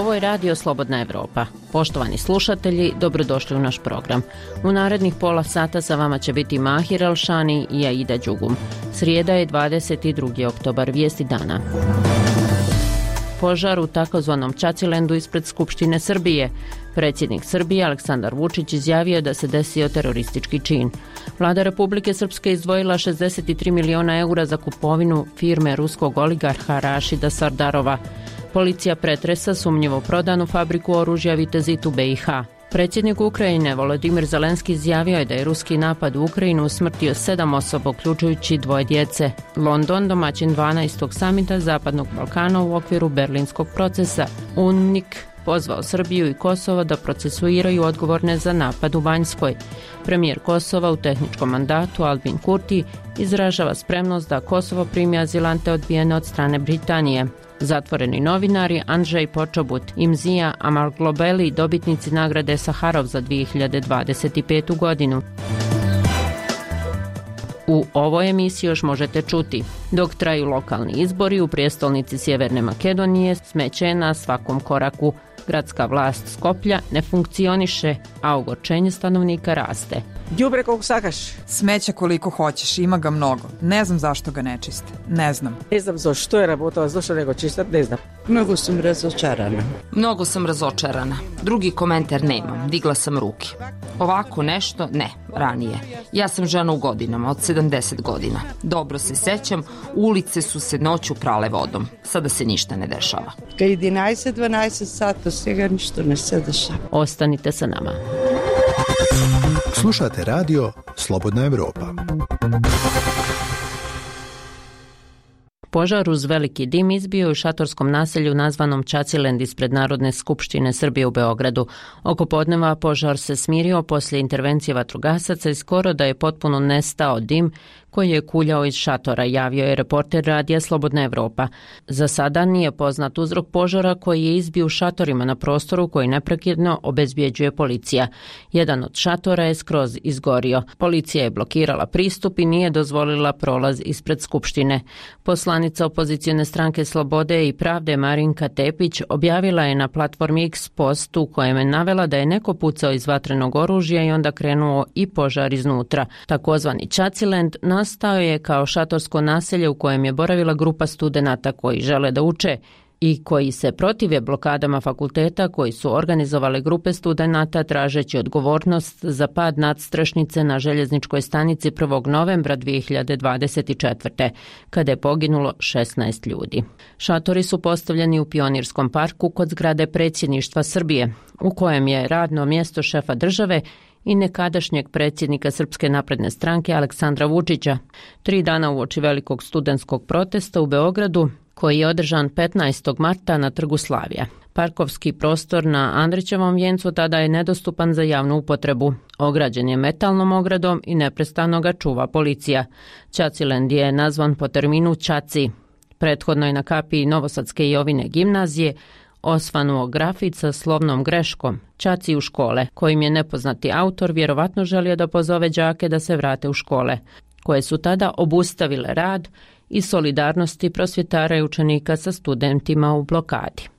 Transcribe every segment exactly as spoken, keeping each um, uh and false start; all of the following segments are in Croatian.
Ovo je Radio Slobodna Evropa. Poštovani slušatelji, dobrodošli u naš program. U narednih pola sata sa vama će biti Mahir Alšani i Aida Đugum. Srijeda je dvadeset drugi oktobar, vijesti dana. Požar u takozvanom Čacilendu ispred Skupštine Srbije. Predsjednik Srbije Aleksandar Vučić izjavio da se desio teroristički čin. Vlada Republike Srpske izdvojila šezdeset tri miliona eura za kupovinu firme ruskog oligarha Rašida Sardarova. Policija pretresa sumnjivo prodanu fabriku oružja Vitezit u be i ha. Predsjednik Ukrajine Volodimir Zelenski izjavio je da je ruski napad u Ukrajinu usmrtio sedam osoba, uključujući dvoje djece. London, domaćin dvanaestog samita Zapadnog Balkana u okviru berlinskog procesa. U en i ke pozvao Srbiju i Kosovo da procesuiraju odgovorne za napad u Banjskoj. Premijer Kosova u tehničkom mandatu Albin Kurti izražava spremnost da Kosovo primi azilante odbijene od strane Britanije. Zatvoreni novinari Andrzej Počobut i Mzija Amalglobeli, dobitnici nagrade Saharov za dvije hiljade dvadeset petu. godinu. U ovoj emisiji još možete čuti: dok traju lokalni izbori u prijestolnici Sjeverne Makedonije, smeće je na svakom koraku. Gradska vlast Skoplja ne funkcioniše, a ogorčenje stanovnika raste. Đubre koliko sakaš. Smeća koliko hoćeš, ima ga mnogo. Ne znam zašto ga ne čiste. Ne znam. Ne znam za što je rabotala, zašto nego čistat, ne znam. Mnogo sam razočarana. Mnogo sam razočarana. Drugi komentar nemam. Digla sam ruke. Ovako nešto, ne, ranije. Ja sam žena u godinama, od sedamdeset godina. Dobro se sećam, ulice su se noću prale vodom. Sada se ništa ne dešava. Kad jedanaest dvanaest sata, svega ništa ne se dešava. Ostanite sa nama. Slušate radio Slobodna Evropa. Požar uz veliki dim izbio u šatorskom naselju nazvanom Čacilend ispred Narodne skupštine Srbije u Beogradu. Oko podneva požar se smirio poslije intervencije vatrogasaca i skoro da je potpuno nestao dim koji je kuljao iz šatora, javio je reporter radija Slobodna Evropa. Za sada nije poznat uzrok požara koji je izbio u šatorima na prostoru koji neprekidno obezbjeđuje policija. Jedan od šatora je skroz izgorio. Policija je blokirala pristup i nije dozvolila prolaz ispred skupštine. Poslanica opozicione stranke Slobode i pravde Marinka Tepić objavila je na platformi X post u kojem je navela da je neko pucao iz vatrenog oružja i onda krenuo i požar iznutra. Takozvani Čacilend nastao je kao šatorsko naselje u kojem je boravila grupa studenata koji žele da uče i koji se protive blokadama fakulteta koji su organizovale grupe studenata tražeći odgovornost za pad nadstrešnice na željezničkoj stanici prvog novembra dvije hiljade dvadeset četvrte. kada je poginulo šesnaest ljudi. Šatori su postavljeni u Pionirskom parku kod zgrade predsjedništva Srbije, u kojem je radno mjesto šefa države i nekadašnjeg predsjednika Srpske napredne stranke Aleksandra Vučića. Tri dana uoči velikog studentskog protesta u Beogradu, koji je održan petnaestog marta na Trgu Slavija. Parkovski prostor na Andrićevom vijencu tada je nedostupan za javnu upotrebu. Ograđen je metalnom ogradom i neprestano ga čuva policija. Čacilend je nazvan po terminu Čaci. Prethodno je na kapiji Novosadske Jovine gimnazije osvanuo grafit sa slovnom greškom Čaci u škole, kojim je nepoznati autor vjerovatno želio da pozove đake da se vrate u škole, koje su tada obustavile rad i solidarnosti prosvjetara i učenika sa studentima u blokadi.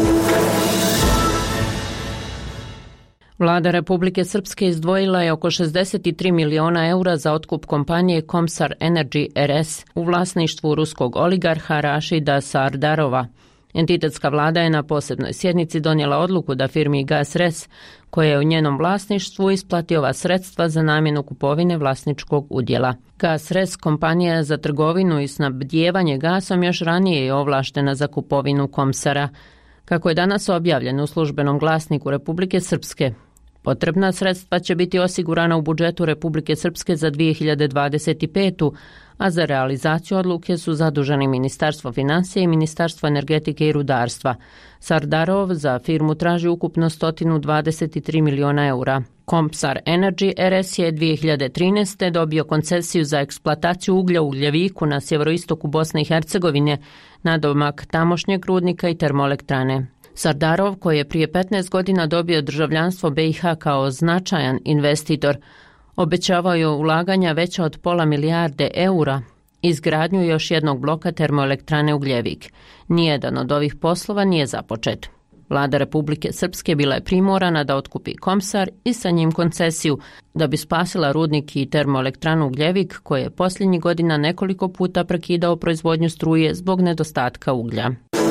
Vlada Republike Srpske izdvojila je oko šezdeset tri miliona eura za otkup kompanije Komsar Energy er es u vlasništvu ruskog oligarha Rašida Sardarova. Entitetska vlada je na posebnoj sjednici donijela odluku da firmi GasRes, koja je u njenom vlasništvu, isplati ova sredstva za namjenu kupovine vlasničkog udjela. GasRes, kompanija za trgovinu i snabdijevanje gasom, još ranije je ovlaštena za kupovinu Komsara. Kako je danas objavljeno u službenom glasniku Republike Srpske, potrebna sredstva će biti osigurana u budžetu Republike Srpske za dvije hiljade dvadeset petu. a za realizaciju odluke su zaduženi Ministarstvo financija i Ministarstvo energetike i rudarstva. Sardarov za firmu traži ukupno sto dvadeset tri miliona eura. Komsar Energy er es je dvije hiljade trinaeste. dobio koncesiju za eksploataciju uglja u Ugljeviku na sjeveroistoku Bosne i Hercegovine, nadomak tamošnjeg rudnika i termoelektrane. Sardarov, koji je prije petnaest godina dobio državljanstvo be i ha kao značajan investitor, obećavao je ulaganja veća od pola milijarde eura, izgradnju još jednog bloka termoelektrane Ugljevik. Nijedan od ovih poslova nije započet. Vlada Republike Srpske bila je primorana da otkupi Komsar i sa njim koncesiju da bi spasila rudnik i termoelektranu Ugljevik, koji je posljednjih godina nekoliko puta prekidao proizvodnju struje zbog nedostatka uglja.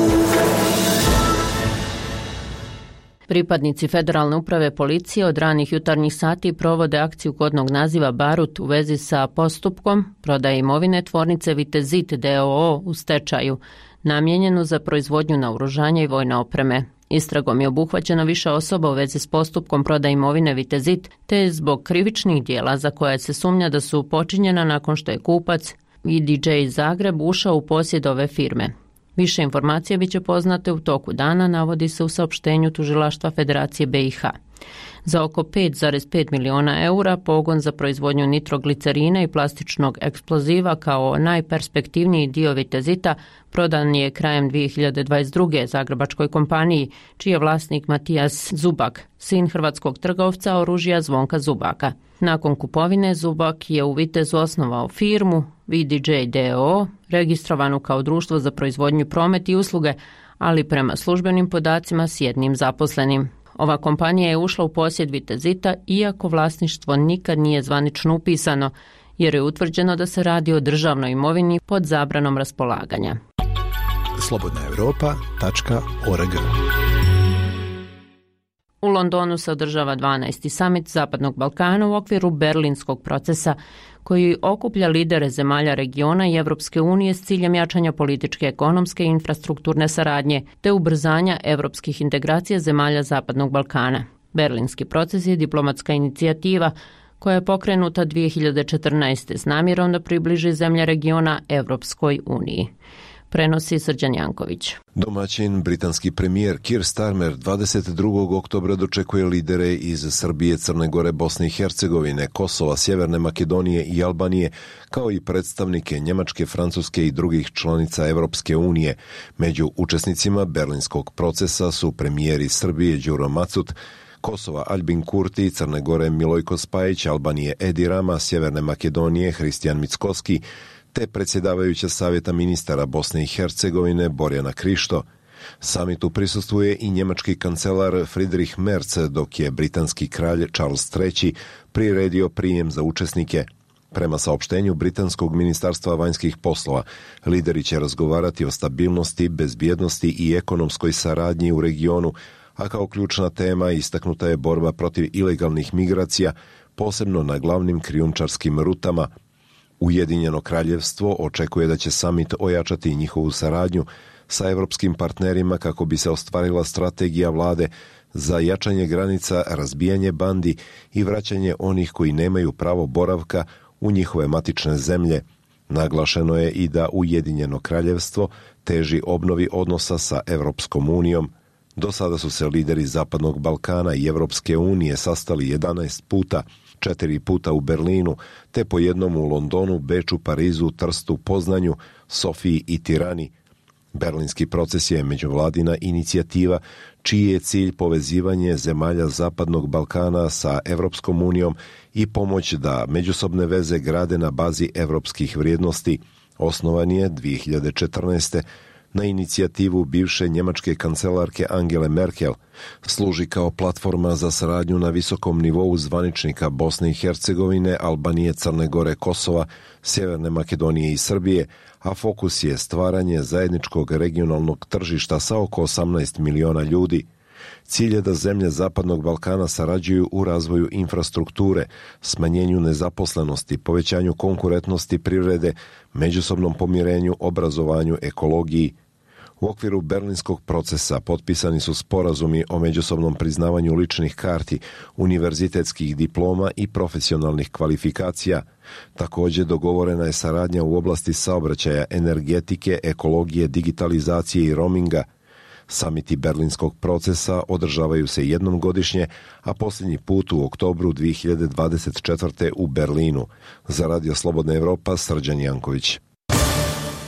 Pripadnici Federalne uprave policije od ranih jutarnjih sati provode akciju kodnog naziva Barut u vezi sa postupkom prodaje imovine tvornice Vitezit d o o u stečaju, namijenjenu za proizvodnju naoružanja i vojne opreme. Istragom je obuhvaćeno više osoba u vezi s postupkom prodaje imovine Vitezit, te zbog krivičnih dijela za koje se sumnja da su počinjena nakon što je kupac V D J Zagreb ušao u posjed ove firme. Više informacije biće poznate u toku dana, navodi se u saopštenju Tužilaštva Federacije B i H. Za oko pet zarez pet miliona eura pogon za proizvodnju nitroglicerina i plastičnog eksploziva kao najperspektivniji dio Vitezita prodan je krajem dvije hiljade dvadeset druge zagrebačkoj kompaniji, čiji je vlasnik Matijas Zubak, sin hrvatskog trgovca oružja Zvonka Zubaka. Nakon kupovine Zubak je u Vitezu osnovao firmu V D J d o o, registrovanu kao društvo za proizvodnju, promet i usluge, ali prema službenim podacima s jednim zaposlenim. Ova kompanija je ušla u posjed Vitezita iako vlasništvo nikad nije zvanično upisano, jer je utvrđeno da se radi o državnoj imovini pod zabranom raspolaganja. slobodna europa tačka org. U Londonu se održava dvanaesti samit Zapadnog Balkana u okviru berlinskog procesa koji okuplja lidere zemalja regiona i Evropske unije s ciljem jačanja političke, ekonomske i infrastrukturne saradnje te ubrzanja evropskih integracija zemalja Zapadnog Balkana. Berlinski proces je diplomatska inicijativa koja je pokrenuta dvije hiljade četrnaeste s namjerom da približi zemlje regiona Evropskoj uniji. Prenosi Srđan Janković. Domaćin, britanski premijer Keir Starmer dvadeset drugog oktobra dočekuje lidere iz Srbije, Crne Gore, Bosne i Hercegovine, Kosova, Sjeverne Makedonije i Albanije, kao i predstavnike Njemačke, Francuske i drugih članica Evropske unije. Među učesnicima berlinskog procesa su premijeri Srbije Đuro Macut, Kosova Aljbin Kurti, Crne Gore Milojko Spajić, Albanije Edi Rama, Sjeverne Makedonije Hristijan Mickoski, te predsjedavajuća savjeta ministara Bosne i Hercegovine Borjana Krišto. Samitu prisustvuje i njemački kancelar Friedrich Merz, dok je britanski kralj Charles treći priredio prijem za učesnike. Prema saopštenju britanskog ministarstva vanjskih poslova, lideri će razgovarati o stabilnosti, bezbjednosti i ekonomskoj saradnji u regionu, a kao ključna tema istaknuta je borba protiv ilegalnih migracija, posebno na glavnim krijumčarskim rutama. Ujedinjeno kraljevstvo očekuje da će samit ojačati njihovu saradnju sa evropskim partnerima kako bi se ostvarila strategija vlade za jačanje granica, razbijanje bandi i vraćanje onih koji nemaju pravo boravka u njihove matične zemlje. Naglašeno je i da Ujedinjeno kraljevstvo teži obnovi odnosa sa Evropskom unijom. Do sada su se lideri Zapadnog Balkana i Evropske unije sastali jedanaest puta, četiri puta u Berlinu, te po jednom u Londonu, Beču, Parizu, Trstu, Poznanju, Sofiji i Tirani. Berlinski proces je međuvladina inicijativa čiji je cilj povezivanje zemalja Zapadnog Balkana sa Evropskom unijom i pomoć da međusobne veze grade na bazi evropskih vrijednosti. Osnovan je dvije hiljade četrnaeste. na inicijativu bivše njemačke kancelarke Angele Merkel. Služi kao platforma za saradnju na visokom nivou zvaničnika Bosne i Hercegovine, Albanije, Crne Gore, Kosova, Sjeverne Makedonije i Srbije, a fokus je stvaranje zajedničkog regionalnog tržišta sa oko osamnaest miliona ljudi. Cilj je da zemlje Zapadnog Balkana sarađuju u razvoju infrastrukture, smanjenju nezaposlenosti, povećanju konkurentnosti privrede, međusobnom pomirenju, obrazovanju, ekologiji. U okviru berlinskog procesa potpisani su sporazumi o međusobnom priznavanju ličnih karti, univerzitetskih diploma i profesionalnih kvalifikacija. Također dogovorena je saradnja u oblasti saobraćaja, energetike, ekologije, digitalizacije i roaminga. Samiti berlinskog procesa održavaju se jednom godišnje, a posljednji put u oktobru dvije hiljade dvadeset četvrte. u Berlinu. Za Radio Slobodna Evropa, Srđan Janković.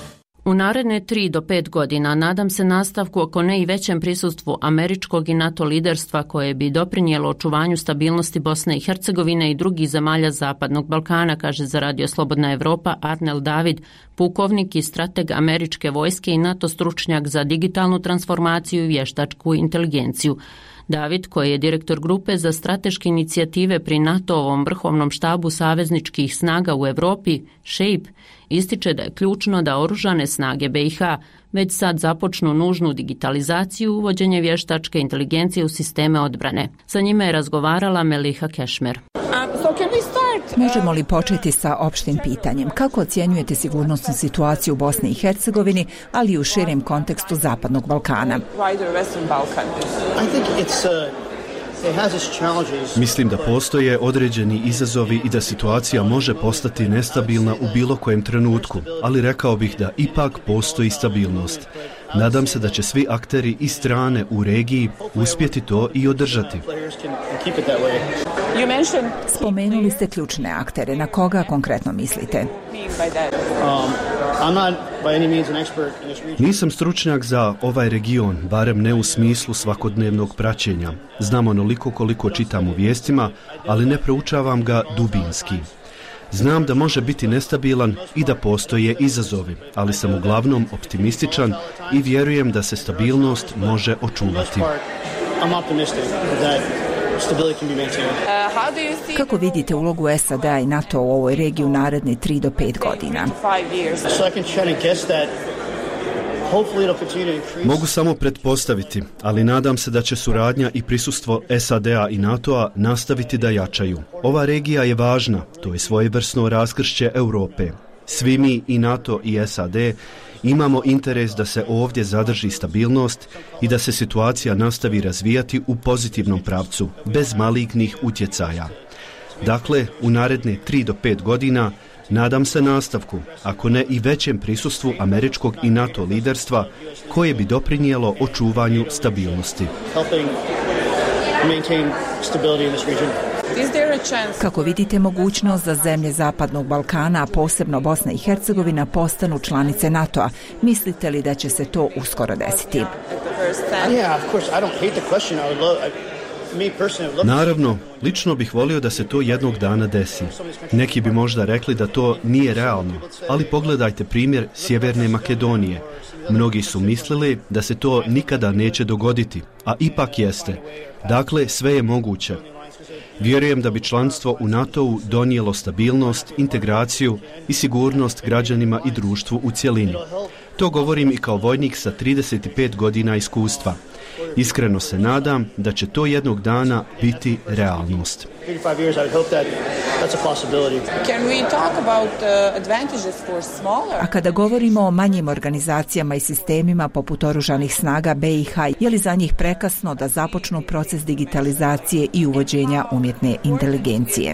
U naredne tri do pet godina nadam se nastavku, ako ne i većem prisustvu američkog i NATO liderstva koje bi doprinijelo očuvanju stabilnosti Bosne i Hercegovine i drugih zemalja Zapadnog Balkana, kaže za Radio Slobodna Evropa Arnel David, pukovnik i strateg američke vojske i NATO stručnjak za digitalnu transformaciju i vještačku inteligenciju. David, koji je direktor grupe za strateške inicijative pri NATO-ovom vrhovnom štabu savezničkih snaga u Europi, SHAPE, ističe da je ključno da oružane snage B i H već sad započnu nužnu digitalizaciju i uvođenje vještačke inteligencije u sisteme odbrane. Sa njime je razgovarala Meliha Kešmer. Možemo li početi sa opštim pitanjem? Kako ocjenjujete sigurnosnu situaciju u Bosni i Hercegovini, ali i u širem kontekstu Zapadnog Balkana? Mislim da postoje određeni izazovi i da situacija može postati nestabilna u bilo kojem trenutku, ali rekao bih da ipak postoji stabilnost. Nadam se da će svi akteri i strane u regiji uspjeti to i održati. Spomenuli ste ključne aktere. Na koga konkretno mislite? Nisam stručnjak za ovaj region, barem ne u smislu svakodnevnog praćenja. Znam onoliko koliko čitam u vijestima, ali ne proučavam ga dubinski. Znam da može biti nestabilan i da postoje izazovi, ali sam uglavnom optimističan i vjerujem da se stabilnost može očuvati. Kako vidite ulogu S A D-a i NATO u ovoj regiji u naredne tri do pet godina? Mogu samo pretpostaviti, ali nadam se da će suradnja i prisustvo S A D-a i NATO-a nastaviti da jačaju. Ova regija je važna, to je svojevrsno raskršće Europe. Svi mi, i NATO i S A D, imamo interes da se ovdje zadrži stabilnost i da se situacija nastavi razvijati u pozitivnom pravcu, bez malignih utjecaja. Dakle, u naredne tri do pet godina nadam se nastavku, ako ne i većem prisustvu američkog i NATO liderstva, koje bi doprinijelo očuvanju stabilnosti. Kako vidite mogućnost da zemlje Zapadnog Balkana, a posebno Bosna i Hercegovina, postanu članice NATO-a? Mislite li da će se to uskoro desiti? Naravno, lično bih volio da se to jednog dana desi. Neki bi možda rekli da to nije realno, ali pogledajte primjer Sjeverne Makedonije. Mnogi su mislili da se to nikada neće dogoditi, a ipak jeste. Dakle, sve je moguće. Vjerujem da bi članstvo u NATO-u donijelo stabilnost, integraciju i sigurnost građanima i društvu u cjelini. To govorim i kao vojnik sa trideset pet godina iskustva. Iskreno se nadam da će to jednog dana biti realnost. A kada govorimo o manjim organizacijama i sistemima poput oružanih snaga B i H, je li za njih prekasno da započnu proces digitalizacije i uvođenja umjetne inteligencije?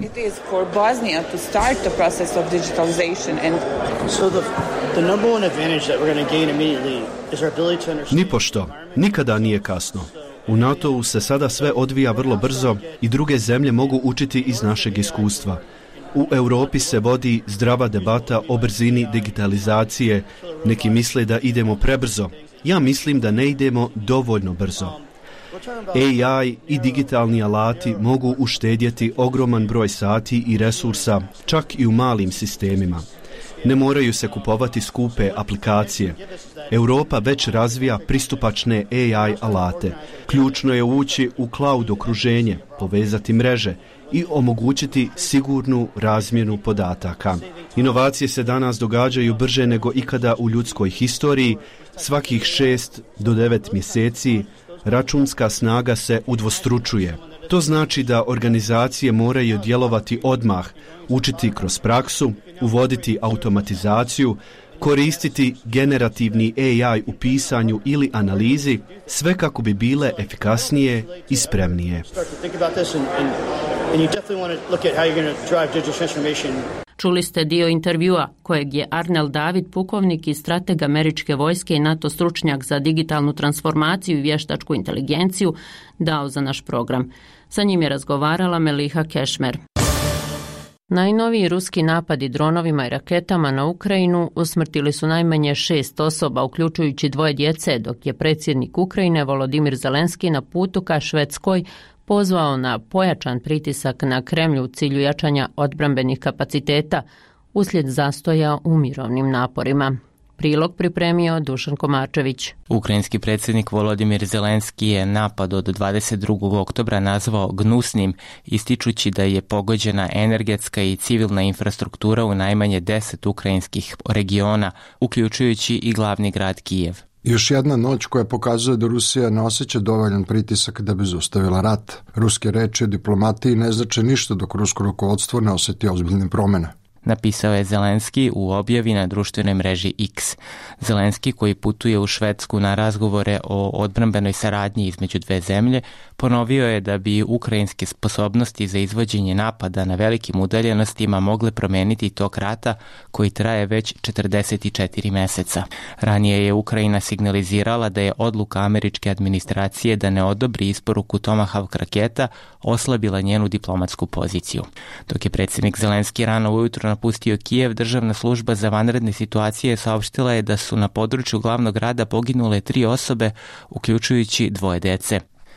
Nipošto, nikada nije kasno. U NATO-u se sada sve odvija vrlo brzo i druge zemlje mogu učiti iz našeg iskustva. U Europi se vodi zdrava debata o brzini digitalizacije. Neki misle da idemo prebrzo. Ja mislim da ne idemo dovoljno brzo. A I i digitalni alati mogu uštedjeti ogroman broj sati i resursa, čak i u malim sistemima. Ne moraju se kupovati skupe aplikacije. Europa već razvija pristupačne A I alate. Ključno je ući u cloud okruženje, povezati mreže i omogućiti sigurnu razmjenu podataka. Inovacije se danas događaju brže nego ikada u ljudskoj historiji. Svakih šest do devet mjeseci računska snaga se udvostručuje. To znači da organizacije moraju djelovati odmah, učiti kroz praksu, uvoditi automatizaciju, koristiti generativni A I u pisanju ili analizi, sve kako bi bile efikasnije i spremnije. Čuli ste dio intervjua kojeg je Arnel David, pukovnik i strateg američke vojske i NATO stručnjak za digitalnu transformaciju i vještačku inteligenciju, dao za naš program. Sa njim je razgovarala Meliha Kešmer. Najnoviji ruski napadi dronovima i raketama na Ukrajinu usmrtili su najmanje šest osoba, uključujući dvoje djece, dok je predsjednik Ukrajine Volodimir Zelenski na putu ka Švedskoj pozvao na pojačan pritisak na Kremlj u cilju jačanja odbrambenih kapaciteta uslijed zastoja u mirovnim naporima. Prilog pripremio Dušan Komarčević. Ukrajinski predsjednik Volodimir Zelenski je napad od dvadeset drugog oktobra nazvao gnusnim, ističući da je pogođena energetska i civilna infrastruktura u najmanje deset ukrajinskih regiona, uključujući i glavni grad Kijev. Još jedna noć koja pokazuje da Rusija ne osjeća dovoljan pritisak da bi zaustavila rat. Ruske reči o diplomatiji ne znače ništa dok rusko rukovodstvo ne osjeti ozbiljne promjene. Napisao je Zelenski u objavi na društvenoj mreži X. Zelenski, koji putuje u Švedsku na razgovore o odbrambenoj saradnji između dve zemlje, ponovio je da bi ukrajinske sposobnosti za izvođenje napada na velikim udaljenostima mogle promeniti tok rata koji traje već četrdeset četiri meseca. Ranije je Ukrajina signalizirala da je odluka američke administracije da ne odobri isporuku Tomahawk raketa oslabila njenu diplomatsku poziciju. Dok je predsjednik Zelenski rano ujutro napustio Kijev, državna služba za vanredne situacije saopštila je da su na području glavnog grada poginule tri osobe, uključujući dvoje dece.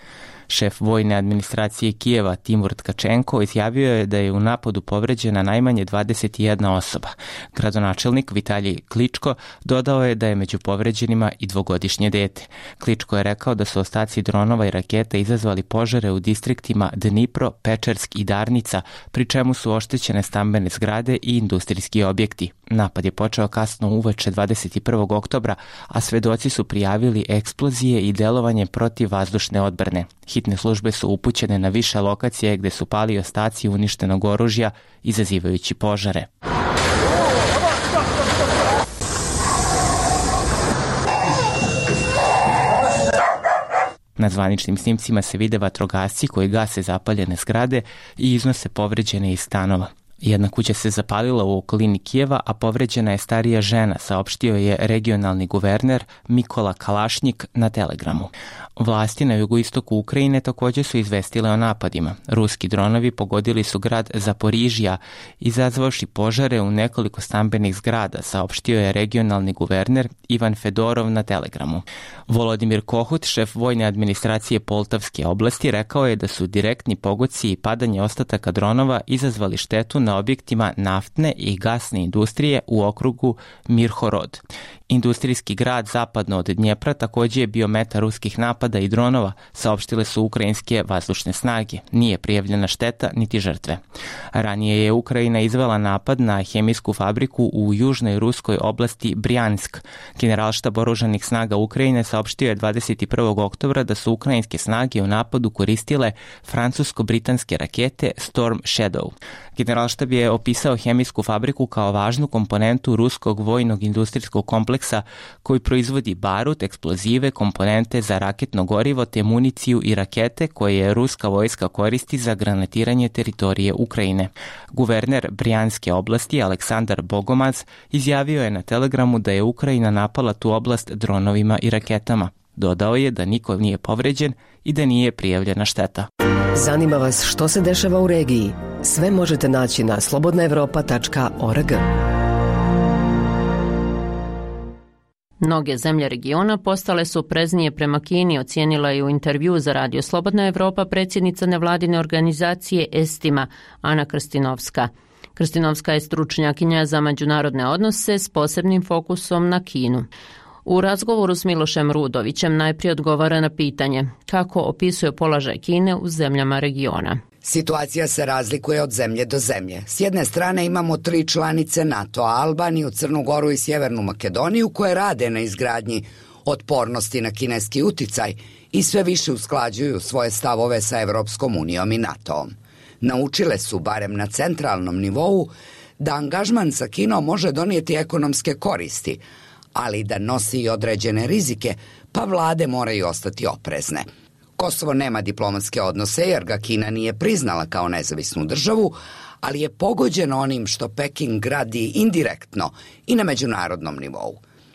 Šef vojne administracije Kijeva Timur Tkačenko izjavio je da je u napadu povređena najmanje dvadeset jedna osoba. Gradonačelnik Vitalij Kličko dodao je da je među povređenima i dvogodišnje dete. Kličko je rekao da su ostaci dronova i raketa izazvali požare u distriktima Dnipro, Pečersk i Darnica, pri čemu su oštećene stambene zgrade i industrijski objekti. Napad je počeo kasno uveče dvadeset prvog oktobra, a svedoci su prijavili eksplozije i delovanje protiv vazdušne odbrane. Hitne službe su upućene na više lokacije gde su pali ostaci uništenog oružja, izazivajući požare. Na zvaničnim snimcima se vide vatrogasci koji gase zapaljene zgrade i iznose povređene iz stanova. Jedna kuća se zapalila u okolini Kijeva, a povređena je starija žena, saopštio je regionalni guverner Mikola Kalašnjik na Telegramu. Vlasti na jugoistoku Ukrajine također su izvestile o napadima. Ruski dronovi pogodili su grad Zaporižija, izazvavši požare u nekoliko stambenih zgrada, saopštio je regionalni guverner Ivan Fedorov na Telegramu. Volodimir Kohut, šef vojne administracije Poltavske oblasti, rekao je da su direktni pogodci i padanje ostataka dronova izazvali štetu na objektima naftne i gasne industrije u okrugu Mirhorod. Industrijski grad zapadno od Dnjepra također je bio meta ruskih napada i dronova, saopštile su ukrajinske vazdušne snage. Nije prijavljena šteta niti žrtve. Ranije je Ukrajina izvela napad na hemijsku fabriku u južnoj ruskoj oblasti Brjansk. Generalštab oružanih snaga Ukrajine saopštio je dvadeset prvog oktobra da su ukrajinske snage u napadu koristile francusko-britanske rakete Storm Shadow. Generalštab je opisao hemijsku fabriku kao važnu komponentu ruskog vojnog industrijskog kompleksa koji proizvodi barut, eksplozive, komponente za raketno gorivo te municiju i rakete koje je ruska vojska koristi za granatiranje teritorije Ukrajine. Guverner Brijanske oblasti Aleksandar Bogomaz izjavio je na Telegramu da je Ukrajina napala tu oblast dronovima i raketama. Dodao je da niko nije povređen i da nije prijavljena šteta. Zanima vas što se dešava u regiji? Sve možete naći na slobodna evropa tačka org. Mnoge zemlje regiona postale su opreznije prema Kini, ocijenila je u intervju za Radio Slobodna Evropa predsjednica nevladine organizacije Estima, Ana Krstinovska. Krstinovska je stručnjakinja za međunarodne odnose s posebnim fokusom na Kinu. U razgovoru s Milošem Rudovićem najprije odgovara na pitanje kako opisuje položaj Kine u zemljama regiona. Situacija se razlikuje od zemlje do zemlje. S jedne strane imamo tri članice NATO-a, Albaniju, Crnu Goru i Sjevernu Makedoniju, koje rade na izgradnji otpornosti na kineski uticaj i sve više usklađuju svoje stavove sa Evropskom unijom i NATO-om. Naučile su, barem na centralnom nivou, da angažman sa Kinom može donijeti ekonomske koristi, ali da nosi i određene rizike, pa vlade moraju ostati oprezne. Kosovo nema diplomatske odnose jer ga Kina nije priznala kao nezavisnu državu, ali je pogođeno onim što Peking gradi indirektno i na međunarodnom nivou.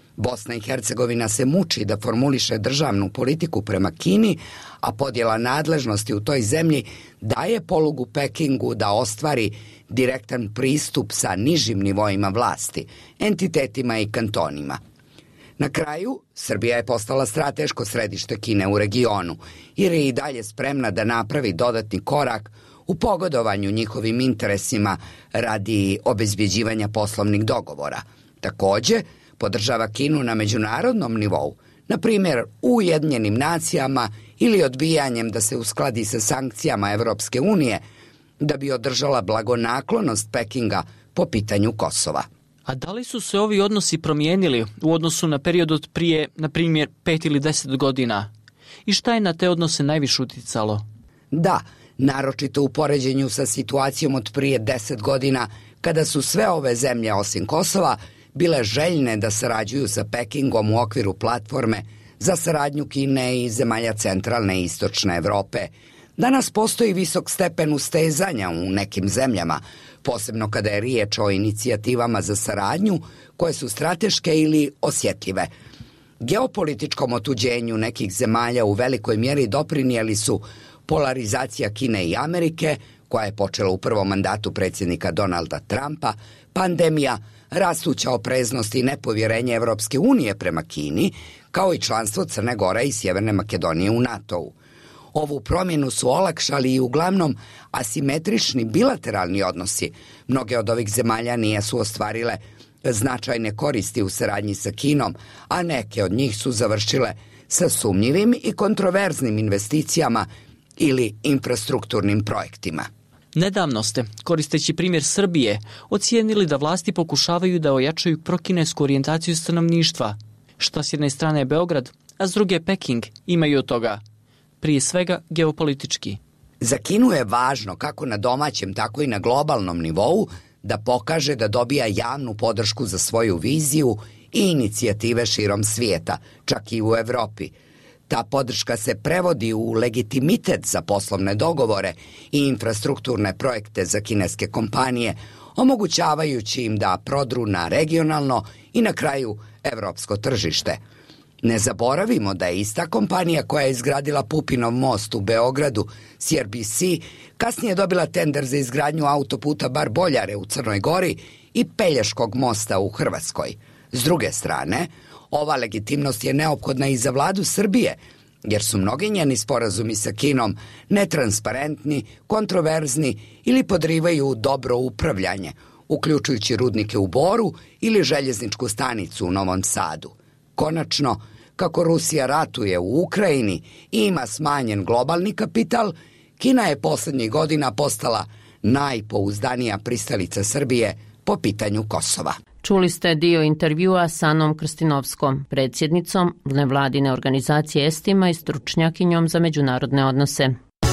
Bosna i Hercegovina se muči da formuliše državnu politiku prema Kini, a podjela nadležnosti u toj zemlji daje polugu Pekingu da ostvari direktan pristup sa nižim nivoima vlasti, entitetima i kantonima. Na kraju, Srbija je postala strateško središte Kine u regionu, jer je i dalje spremna da napravi dodatni korak u pogodovanju njihovim interesima radi obezbjeđivanja poslovnih dogovora. Takođe, podržava Kinu na međunarodnom nivou, na primjer u Ujedinjenim nacijama ili odbijanjem da se uskladi sa sankcijama Evropske unije, da bi održala blagonaklonost Pekinga po pitanju Kosova. A da li su se ovi odnosi promijenili u odnosu na period od prije, na primjer, pet ili deset godina? I šta je na te odnose najviše uticalo? Da, naročito u poređenju sa situacijom od prije deset godina, kada su sve ove zemlje osim Kosova bile željne da sarađuju sa Pekingom u okviru platforme za saradnju Kine i zemalja centralne i istočne Evrope. Danas postoji visok stepen ustezanja u nekim zemljama, posebno kada je riječ o inicijativama za saradnju koje su strateške ili osjetljive. Geopolitičkom otuđenju nekih zemalja u velikoj mjeri doprinijeli su polarizacija Kine i Amerike, koja je počela u prvom mandatu predsjednika Donalda Trumpa, pandemija, rastuća opreznost i nepovjerenje Evropske unije prema Kini, kao i članstvo Crne Gore i Sjeverne Makedonije u NATO-u. Ovu promjenu su olakšali i uglavnom asimetrični bilateralni odnosi. Mnoge od ovih zemalja nisu ostvarile značajne koristi u saradnji sa Kinom, a neke od njih su završile sa sumnjivim i kontroverznim investicijama ili infrastrukturnim projektima. Nedavno ste, koristeći primjer Srbije, ocijenili da vlasti pokušavaju da ojačaju prokinesku orijentaciju stanovništva. Šta s jedne strane je Beograd, a s druge Peking imaju od toga. Prije svega geopolitički. Za Kinu je važno kako na domaćem, tako i na globalnom nivou da pokaže da dobija javnu podršku za svoju viziju i inicijative širom svijeta, čak i u Evropi. Ta podrška se prevodi u legitimitet za poslovne dogovore i infrastrukturne projekte za kineske kompanije, omogućavajući im da prodru na regionalno i na kraju evropsko tržište. Ne zaboravimo da je ista kompanija koja je izgradila Pupinov most u Beogradu, C R B C, kasnije dobila tender za izgradnju autoputa Bar-Boljare u Crnoj Gori i Pelješkog mosta u Hrvatskoj. S druge strane, ova legitimnost je neophodna i za vladu Srbije, jer su mnogi njeni sporazumi sa Kinom netransparentni, kontroverzni ili podrivaju dobro upravljanje, uključujući rudnike u Boru ili željezničku stanicu u Novom Sadu. Konačno, kako Rusija ratuje u Ukrajini i ima smanjen globalni kapital, Kina je posljednjih godina postala najpouzdanija pristalica Srbije po pitanju Kosova. Čuli ste dio intervjua sa Anom Krstinovskom, predsjednicom nevladine organizacije Estima i stručnjakinjom za međunarodne odnose.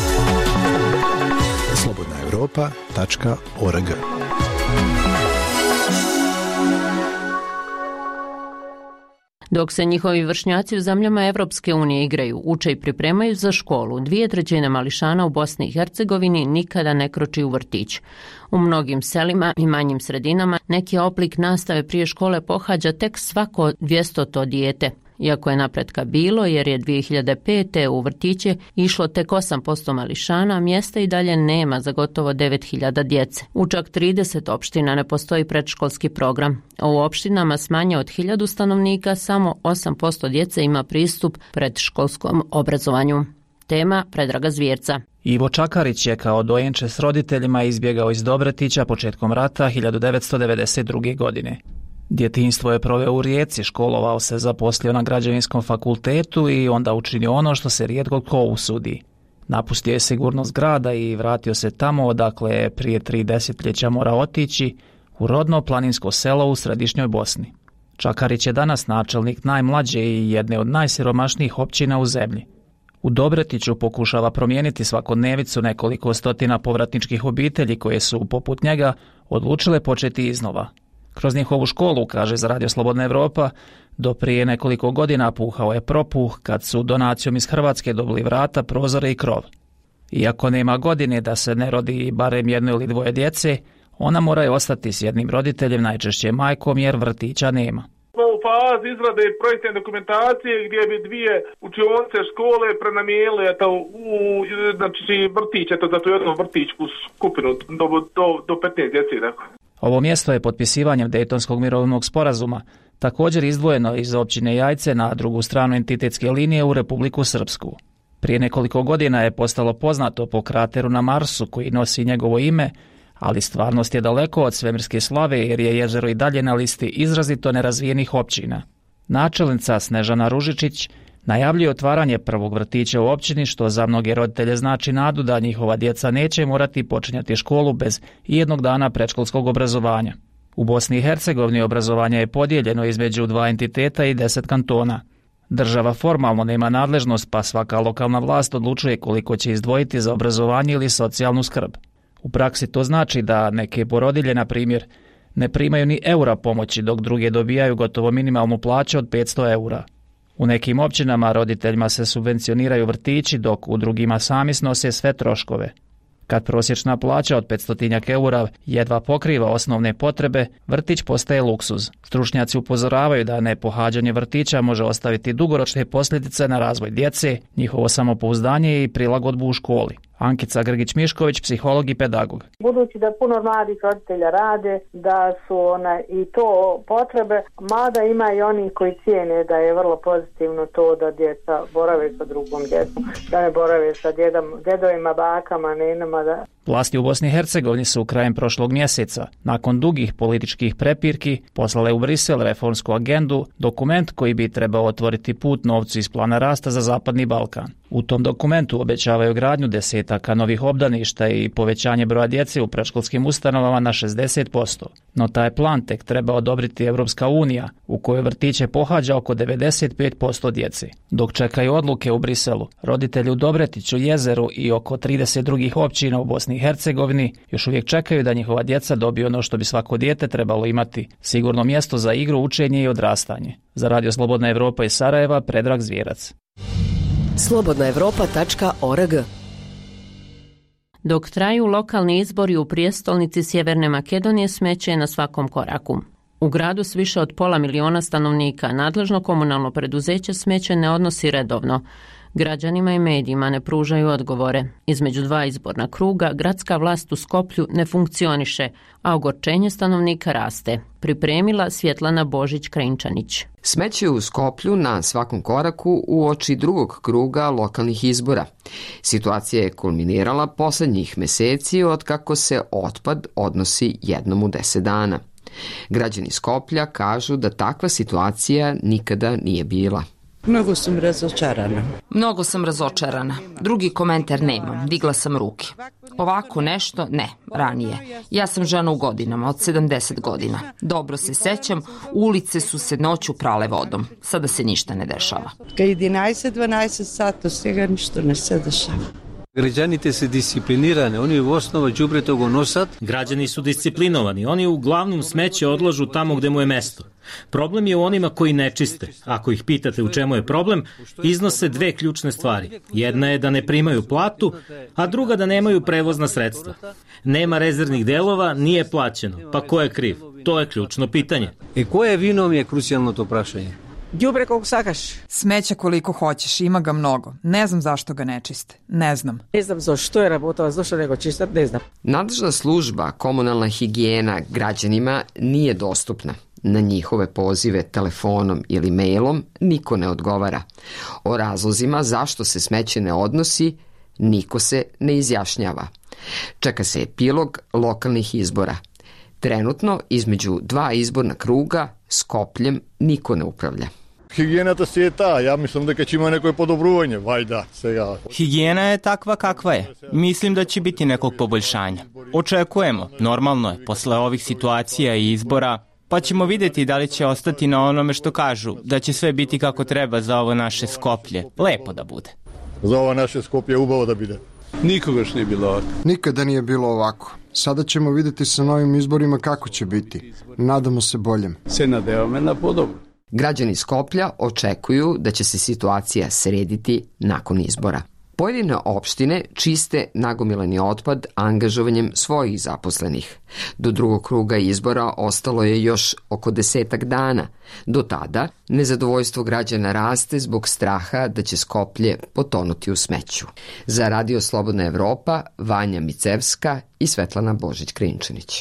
slobodna europa tačka org. Dok se njihovi vršnjaci u zemljama Evropske unije igraju, uče i pripremaju za školu, dvije trećine mališana u Bosni i Hercegovini nikada ne kroči u vrtić. U mnogim selima i manjim sredinama neki oblik nastave prije škole pohađa tek svako dvjestoto dijete. Iako je napretka bilo, jer je dvije hiljade pete. u vrtiće išlo tek osam posto mališana, mjesta i dalje nema za gotovo devet hiljada djece. U čak trideset opština ne postoji predškolski program. A u opštinama s manje od hiljadu stanovnika samo osam posto djece ima pristup predškolskom obrazovanju. Tema Predraga Zvjerca. Ivo Čakarić je kao dojenče s roditeljima izbjegao iz Dobretića početkom rata hiljadu devetsto devedeset druge. godine. Djetinjstvo je proveo u Rijeci, školovao se, zaposlio na građevinskom fakultetu i onda učinio ono što se rijetko ko usudi. Napustio je sigurnost grada i vratio se tamo odakle je prije tri desetljeća morao otići, u rodno planinsko selo u središnjoj Bosni. Čakarić je danas načelnik najmlađe i jedne od najsiromašnijih općina u zemlji. U Dobretiću pokušava promijeniti svakodnevicu nekoliko stotina povratničkih obitelji koje su, poput njega, odlučile početi iznova. Kroz njihovu školu, kaže za Radio Slobodna Evropa, do prije nekoliko godina puhao je propuh kad su donacijom iz Hrvatske dobili vrata, prozore i krov. Iako nema godine da se ne rodi barem jedno ili dvoje djece, ona mora ostati s jednim roditeljem, najčešće majkom, jer vrtića nema. Smo u u fazi izrade projektne dokumentacije gdje bi dvije učionice škole prenamijenile eto, u znači, vrtić, eto, za tu jednu vrtićku skupinu do, do, do petnaest djeci. Ovo mjesto je potpisivanjem Dejtonskog mirovnog sporazuma također izdvojeno iz općine Jajce na drugu stranu entitetske linije u Republiku Srpsku. Prije nekoliko godina je postalo poznato po krateru na Marsu koji nosi njegovo ime, ali stvarnost je daleko od svemirske slave jer je jezero i dalje na listi izrazito nerazvijenih općina. Načelnica Snežana Ružičić najavljuje otvaranje prvog vrtića u općini, što za mnoge roditelje znači nadu da njihova djeca neće morati počinjati školu bez jednog dana predškolskog obrazovanja. U Bosni i Hercegovini obrazovanje je podijeljeno između dva entiteta i deset kantona. Država formalno nema nadležnost, pa svaka lokalna vlast odlučuje koliko će izdvojiti za obrazovanje ili socijalnu skrb. U praksi to znači da neke porodilje, na primjer, ne primaju ni eura pomoći, dok druge dobijaju gotovo minimalnu plaću od petsto eura. U nekim općinama roditeljima se subvencioniraju vrtići, dok u drugima sami snose sve troškove. Kad prosječna plaća od petsto eura jedva pokriva osnovne potrebe, vrtić postaje luksuz. Stručnjaci upozoravaju da nepohađanje vrtića može ostaviti dugoročne posljedice na razvoj djece, njihovo samopouzdanje i prilagodbu u školi. Ankica Grgić-Mišković, psiholog i pedagog. Budući da puno mladih roditelja rade, da su ona i to potrebe, mada ima i oni koji cijene da je vrlo pozitivno to da djeca borave sa drugom djecom, da ne borave sa djedom, djedovima, bakama, nenama. Da... Vlasti u Bosni i Hercegovini su krajem prošlog mjeseca, nakon dugih političkih prepirki, poslale u Brisel reformsku agendu, dokument koji bi trebao otvoriti put novcu iz plana rasta za Zapadni Balkan. U tom dokumentu obećavaju gradnju desetaka novih obdaništa i povećanje broja djece u predškolskim ustanovama na šezdeset posto. No taj plan tek treba odobriti Evropska unija, u kojoj vrtiće pohađa oko devedeset pet posto djece. Dok čekaju odluke u Briselu, roditelji u Dobretiću, Jezeru i oko trideset drugih općina u Bosni i Hercegovini još uvijek čekaju da njihova djeca dobiju ono što bi svako dijete trebalo imati, sigurno mjesto za igru, učenje i odrastanje. Za Radio Slobodna Evropa iz Sarajeva, Predrag Zvijerac. slobodna evropa tačka org. Dok traju lokalni izbori u prijestolnici Sjeverne Makedonije, smeće je na svakom koraku. U gradu s više od pola miliona stanovnika nadležno komunalno preduzeće smeće ne odnosi redovno. Građanima i medijima ne pružaju odgovore. Između dva izborna kruga gradska vlast u Skoplju ne funkcioniše, a ogorčenje stanovnika raste. Pripremila Svjetlana Božić-Krajinčanić. Smeće u Skoplju na svakom koraku uoči drugog kruga lokalnih izbora. Situacija je kulminirala posljednjih meseci od kako se otpad odnosi jednom u deset dana. Građani Skoplja kažu da takva situacija nikada nije bila. Mnogo sam razočarana. Mnogo sam razočarana. Drugi komentar nemam. Digla sam ruke. Ovako nešto, ne, ranije. Ja sam žena u godinama, od sedamdeset godina. Dobro se sećam, ulice su se noću prale vodom. Sada se ništa ne dešava. Kad jedanaest dvanaest sati, svega ništa ne se dešava. Građanite se disciplinirane, oni u osnovu đubreta go nosat. Građani su disciplinovani, oni uglavnom smeće odlažu tamo gde mu je mesto. Problem je u onima koji ne čiste. Ako ih pitate u čemu je problem, iznose dve ključne stvari. Jedna je da ne primaju platu, a druga da nemaju prevozna sredstva. Nema rezervnih delova, nije plaćeno. Pa ko je kriv? To je ključno pitanje. I koje vinom je krucijalno to prašanje? Đubre koliko sakaš. Smeća koliko hoćeš, ima ga mnogo. Ne znam zašto ga ne čiste. Ne znam. Ne znam zašto je rabota zašto nego čistat, ne znam. Nadležna služba komunalna higijena građanima nije dostupna. Na njihove pozive telefonom ili mailom niko ne odgovara. O razlozima zašto se smeće ne odnosi, niko se ne izjašnjava. Čeka se epilog lokalnih izbora. Trenutno između dva izborna kruga Skopljem niko ne upravlja. Higijena si je ta, ja mislim da kad će ima neko podobruvanje, vajda, svega. Higijena je takva kakva je. Mislim da će biti nekog poboljšanja. Očekujemo, normalno je, posle ovih situacija i izbora, pa ćemo vidjeti da li će ostati na onome što kažu, da će sve biti kako treba za ovo naše Skoplje. Lepo da bude. Za ovo naše Skoplje ubavo da bude. Nikoga što nije bilo ovako. Nikada nije bilo ovako. Sada ćemo vidjeti sa novim izborima kako će biti. Nadamo se boljem. Se nadevamo na podobru. Građani Skoplja očekuju da će se situacija srediti nakon izbora. Pojedine opštine čiste nagomilani otpad angažovanjem svojih zaposlenih. Do drugog kruga izbora ostalo je još oko desetak dana. Do tada nezadovoljstvo građana raste zbog straha da će Skoplje potonuti u smeću. Za Radio Slobodna Evropa, Vanja Micevska i Svetlana Božić-Krinčanić.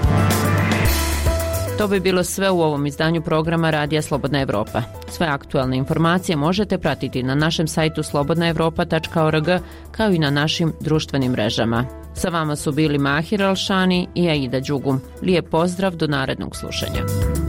To bi bilo sve u ovom izdanju programa Radija Slobodna Evropa. Sve aktualne informacije možete pratiti na našem sajtu slobodna evropa tačka org kao i na našim društvenim mrežama. Sa vama su bili Mahir Alšani i Aida Đugum. Lijep pozdrav do narednog slušanja.